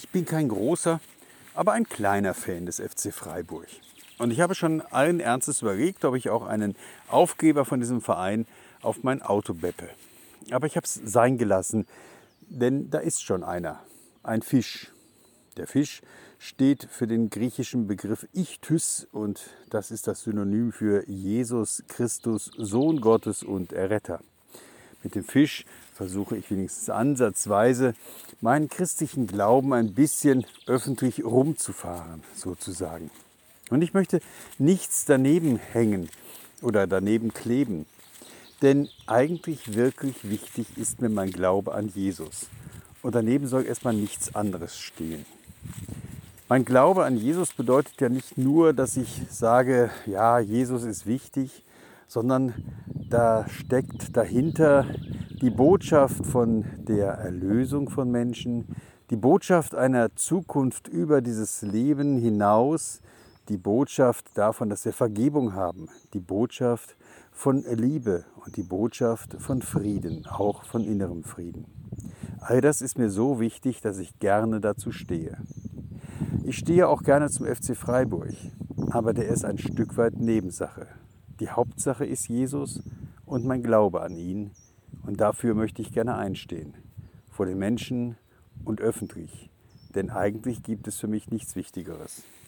Ich bin kein großer, aber ein kleiner Fan des FC Freiburg. Und ich habe schon allen Ernstes überlegt, ob ich auch einen Aufkleber von diesem Verein auf mein Auto beppe. Aber ich habe es sein gelassen, denn da ist schon einer. Ein Fisch. Der Fisch steht für den griechischen Begriff Ichthys und das ist das Synonym für Jesus Christus, Sohn Gottes und Erretter. Mit dem Fisch versuche ich wenigstens ansatzweise, meinen christlichen Glauben ein bisschen öffentlich rumzufahren, sozusagen. Und ich möchte nichts daneben hängen oder daneben kleben. Denn eigentlich wirklich wichtig ist mir mein Glaube an Jesus. Und daneben soll erstmal nichts anderes stehen. Mein Glaube an Jesus bedeutet ja nicht nur, dass ich sage, ja, Jesus ist wichtig, sondern da steckt dahinter die Botschaft von der Erlösung von Menschen, die Botschaft einer Zukunft über dieses Leben hinaus, die Botschaft davon, dass wir Vergebung haben, die Botschaft von Liebe und die Botschaft von Frieden, auch von innerem Frieden. All das ist mir so wichtig, dass ich gerne dazu stehe. Ich stehe auch gerne zum FC Freiburg, aber der ist ein Stück weit Nebensache. Die Hauptsache ist Jesus und mein Glaube an ihn und dafür möchte ich gerne einstehen, vor den Menschen und öffentlich, denn eigentlich gibt es für mich nichts Wichtigeres.